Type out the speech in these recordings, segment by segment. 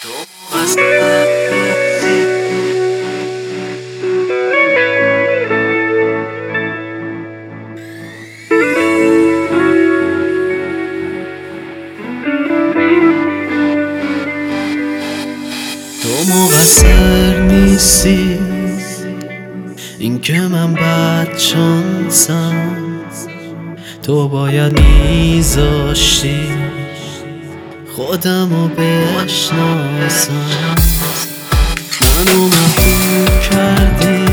تو مقصر نیستی این که من بد شانسم، تو باید میذاشتی خودمو بشناسم. منو محکوم کردی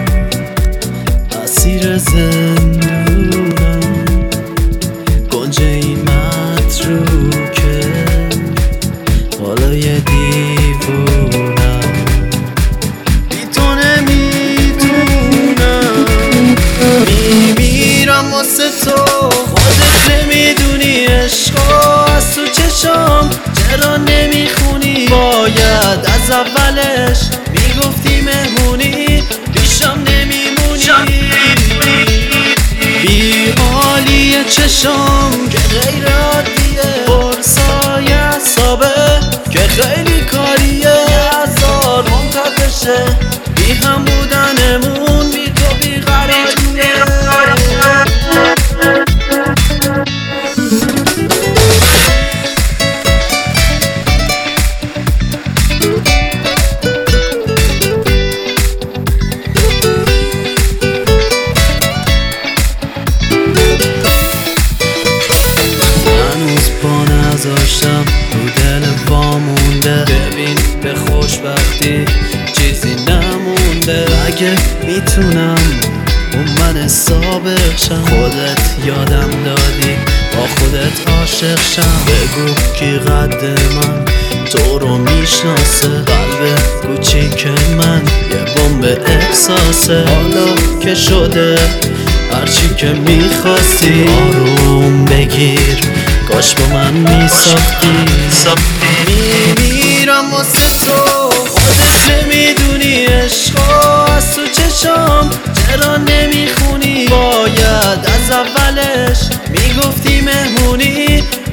اسیر زندونم، گنج این متروکه حالا یه دیوونم. بی تو نمیتونم، میمیرم واسه تو. خودت نمیدونی عشقا از تو چشام چرا نمیخونی. باید از اولش میگفتی مهمونی، پیشم نمیمونی. بی حالی چشام که غیر عادیه، برسای اعصابه که خیلی کاریه. هزار منتقشه بی هم بودنمون، بی تو بی قراریه. نذاشتم رو دل وامونده، ببین به خوشبختی چیزی نمونده. اگه میتونم اون من سابق شم، خودت یادم دادی با خودت عاشق شم. بگو کی قد من تو رو میشناسه، قلب کوچیک من یه بمب احساسه. حالا که شده هرچی که میخواستی آروم بگیر، کاش با من میساختی. میمیرم واسه تو، خودت نمیدونی عشقا از تو چشام چرا نمیخونی. باید از اولش میگفتی مهمونی،